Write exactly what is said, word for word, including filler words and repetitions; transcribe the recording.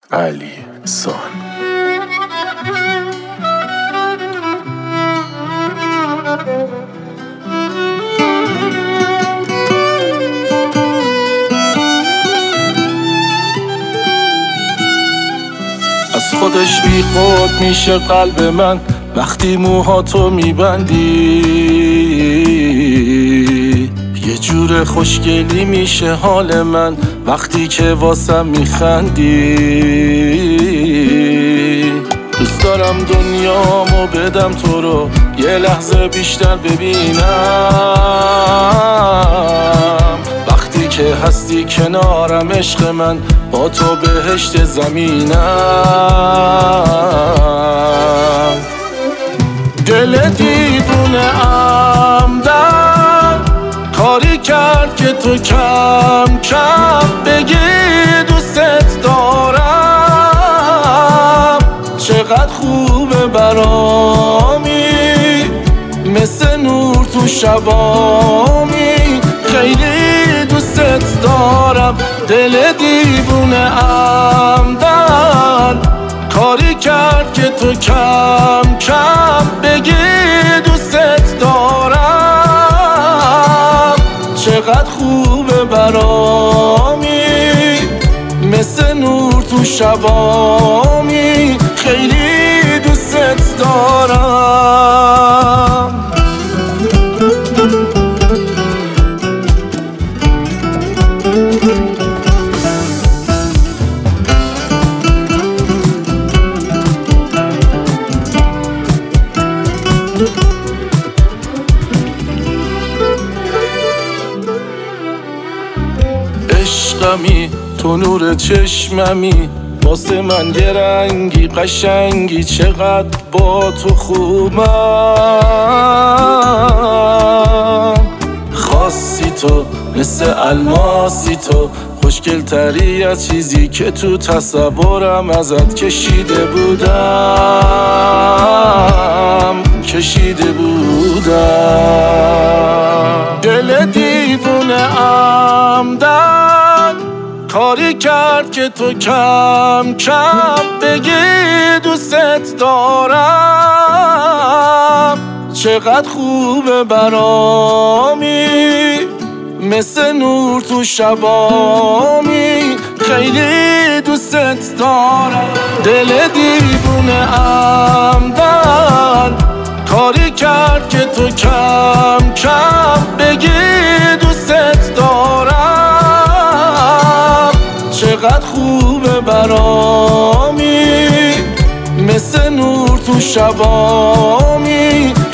علی سان. از خودش بی خود میشه قلب من وقتی موهاتو میبندی، یه جور خوشگلی میشه حال من وقتی که واسم میخندی. دوست دارم دنیامو بدم تو رو یه لحظه بیشتر ببینم، وقتی که هستی کنارم عشق من با تو بهشت زمینم. دل دیوونه ام در کاری کرد که تو کم کم بگی دوست دارم. چقدر خوبه برامی مثل نور تو شبامی، خیلی دوست دارم. دل دیوونه ام در کاری کرد که تو کم کم بگی دوست دارم. چقدر خوبه برامی مثل نور تو شبامی، خیلی دوست دارم. عشقمی تو نور چشممی، واسه من یه رنگی قشنگی، چقدر با تو خوبم. خاصی تو مثل الماسی، تو خوشگل تری از چیزی که تو تصورم ازت کشیده بودم کشیده بودم. دل دیوونه ام در کاری کرد که تو کم کم بگی دوست دارم. چقدر خوبه برامی مثل نور تو شبامی، خیلی دوست دارم. دل دیوونه ام در کاری کرد که تو کم کم بگی دوست دارم. چقدر خوبه برامی مثل نور تو شبامی،